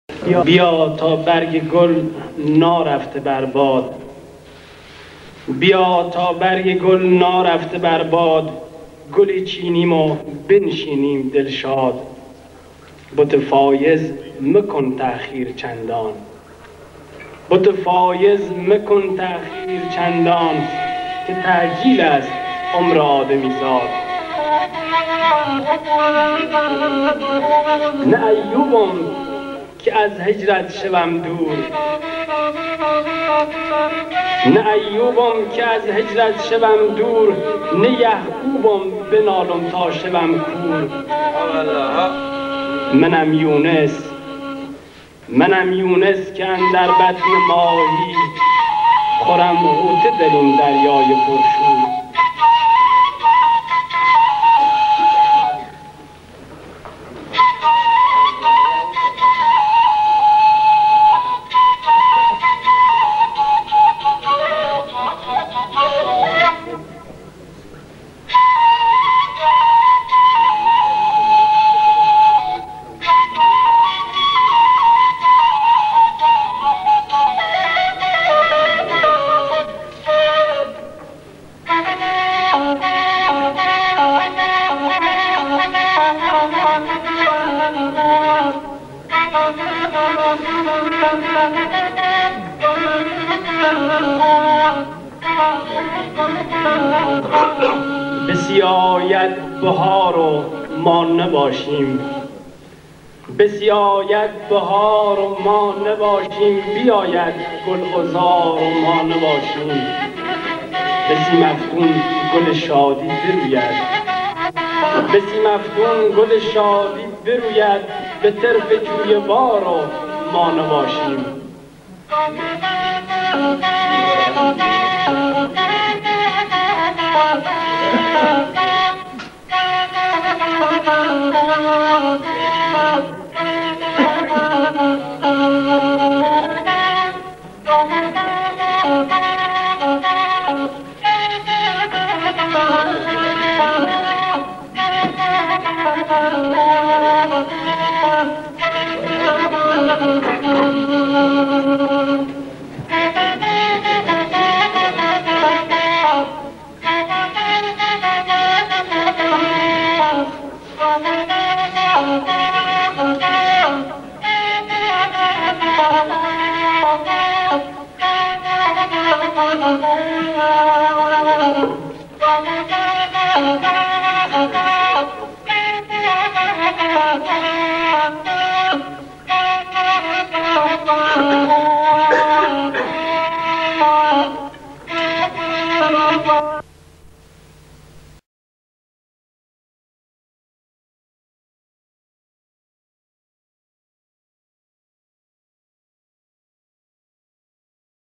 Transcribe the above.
بیا تا برگ گل نارفته بر باد، بیا تا برگ گل نارفته بر باد، گلی چینیم و بنشینیم دلشاد. بت فایز مکن تأخیر چندان، بت فایز مکن تأخیر چندان، که تعجیل است عمر آدمی زاد. نه ایوبم که از هجرت شوم دور، نه ایوبم که از هجرت شوم دور، نه یعقوبم بنالم تا شوم کور. منم یونس که اندر بطن ماهی، خورم غوطه در این دریای پرشور. بسیاید بهار و ما نباشیم، بسیاید بهار و ما نباشیم، بیاید گلعذار و ما نباشیم. بسی مفتون گل شادی بروید، بسی مفتون گل شادی بروید، به طرف جوی بار و ما نباشیم.